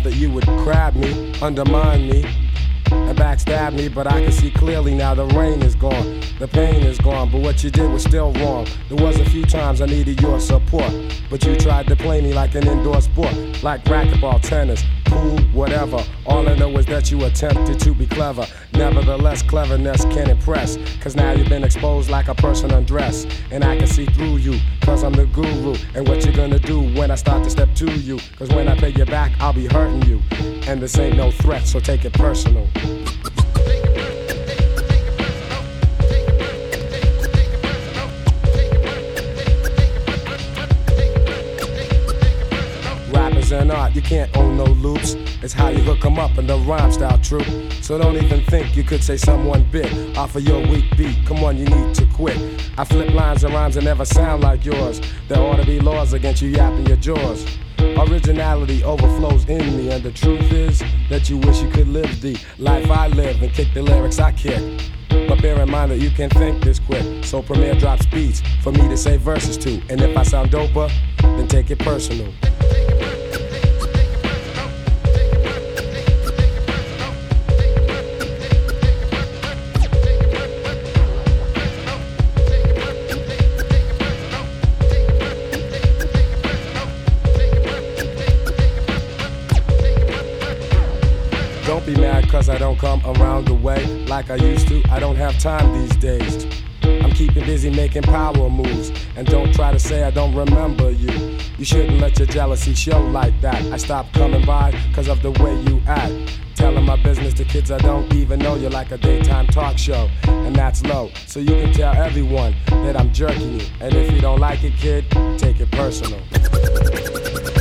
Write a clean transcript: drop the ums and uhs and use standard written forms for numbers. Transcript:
that you would crab me, undermine me, and backstab me, but I can see clearly now the rain is gone, the pain is gone, but what you did was still wrong. There was a few times I needed your support, but you tried to play me like an indoor sport, like racquetball, tennis, pool, whatever. All I know is that you attempted to be clever. Nevertheless, cleverness can impress, cause now you've been exposed like a person undressed, and I can see through you, cause I'm the guru. And what you gonna do when I start to step to you? Cause when I pay you back, I'll be hurting you, and this ain't no threat, so take it personal. Rappers and art, you can't own no loops. It's how you hook 'em up in the rhyme style true. So don't even think you could say someone bit off of your weak beat. Come on, you need to quit. I flip lines and rhymes that never sound like yours. There ought to be laws against you yapping your jaws. Originality overflows in me, and the truth is that you wish you could live the life I live and kick the lyrics I kick. But bear in mind that you can think this quick, so Premier drops beats for me to say verses to. And if I sound doper, then take it personal. Don't be mad cause I don't come around the way like I used to. I don't have time these days. I'm keeping busy making power moves. And don't try to say I don't remember you. You shouldn't let your jealousy show like that. I stopped coming by cause of the way you act. Telling my business to kids I don't even know. You're like a daytime talk show, and that's low. So you can tell everyone that I'm jerking you. And if you don't like it, kid, take it personal.